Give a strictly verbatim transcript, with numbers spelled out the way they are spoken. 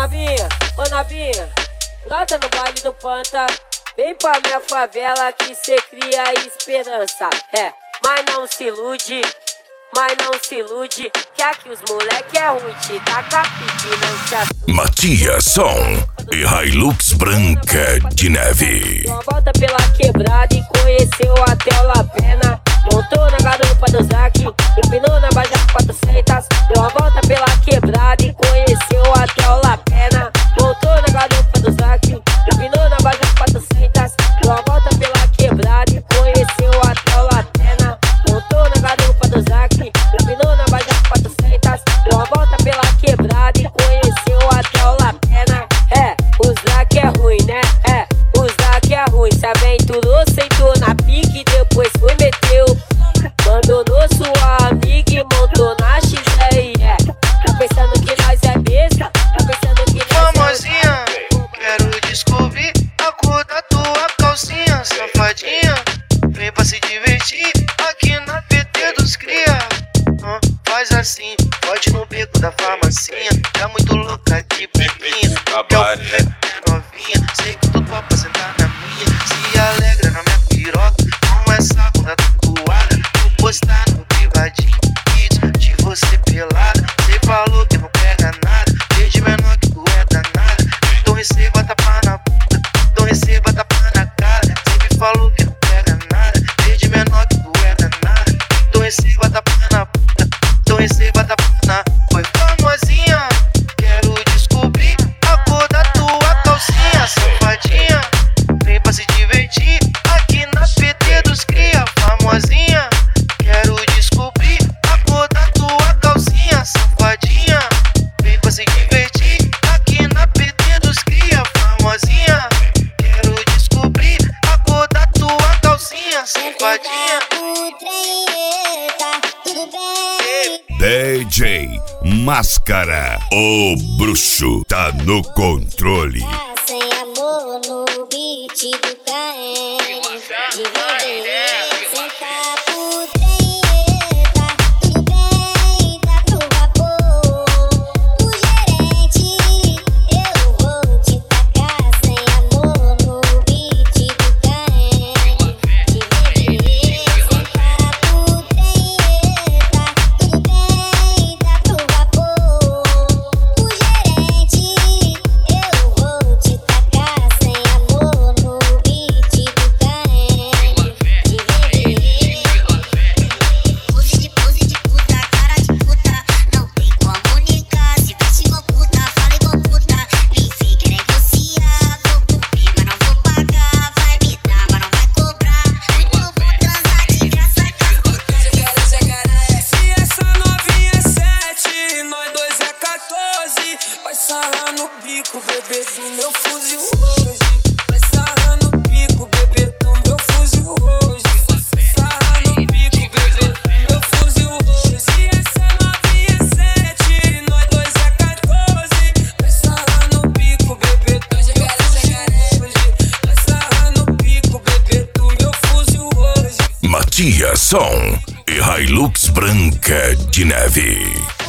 novinha, ô novinha, brota no baile do Panta. Vem pra minha favela que cê cria esperança. É, mas não se ilude, mas não se ilude, que aqui os moleque é ruim, te taca pique, não te assusta. Matias Som e Hilux Branca de Neve. Deu uma volta pela quebrada e conheceu até o La Pena. Montou na garupa do Zac, empinou na Baja quatrocentos. Deu uma volta pela quebrada e conheceu até o La Pena. Montou na garupa do Zac, empinou na Baja quatrocentos. Deu uma volta pela quebrada e conheceu até o La Pena. Montou na garupa do Zac, empinou na Baja quatrocentos. Deu uma volta pela quebrada e conheceu até o La Pena. É, o Zac é ruim, né? É, o Zac é ruim. Se aventurou, sentou na pique, depois foi meteu. Abandonou sua amiga e montou na X R. É, tá pensando que nós é besta? Tá pensando que nós famosinha, é... quero descobrir a cor da tua calcinha. Safadinha, vem pra se divertir aqui na P T dos cria. ah, Faz assim, pode no beco da farmacinha. Tá muito louca de bebinha. É novinha, sei que tu topa sentar na minha. Se alegra na minha piroca, como essa bunda tatuada. Vou postar no privadinho vídeo de você pelada. Cê falou que não pega nada, desde menor que tu é danada. Então receba tapa na bunda, então receba tapa na cara. Cê me falou que não pega nada, desde menor que tu é danada. Então receba tapa na bunda, então receba tapa na... Foi famosinha, quero descobrir a cor da tua calcinha. Safadinha, vem pra se divertir aqui na P T dos cria. Famosinha, quero descobrir a cor da tua calcinha. Safadinha, vem pra se divertir aqui na P T dos cria. Famosinha, quero descobrir a cor da tua calcinha. Safadinha. D J Máscara, o bruxo, tá no controle. Sem amor no beat do K M. De viver, sentar por treta. Tudo bem, tá pro vapor. O gerente, eu vou te tacar. Sem amor no beat do K M. De viver, sentar por treta. Tudo bem, tá pro vapor. O gerente, eu vou te tacar. Sem amor no beat do K M. Pose de pose de puta, cara de puta. Não tem como negar. Se veste igual puta, fala igual puta. Nem sei quer negociar. Vou cumprir, mas não vou pagar. Vai me dar, mas não vai cobrar. Então vou transar de graça com as putas. Se essa novinha é sete, nós dois é quatorze. Vai sarrar no bico, bebê, do meu fuzil hoje. Vai sarrar no bico, bebê, do meu fuzil hoje. Sarrar no bico, bebê, do meu fuzil hoje. Se essa novinha é sete, nós dois é quatorze. Vai sarrar no bico, bebê, do meu fuzil hoje. Vai sarrar no bico, bebê, do meu fuzil hoje. Matias Som e Hilux Branca de Neve.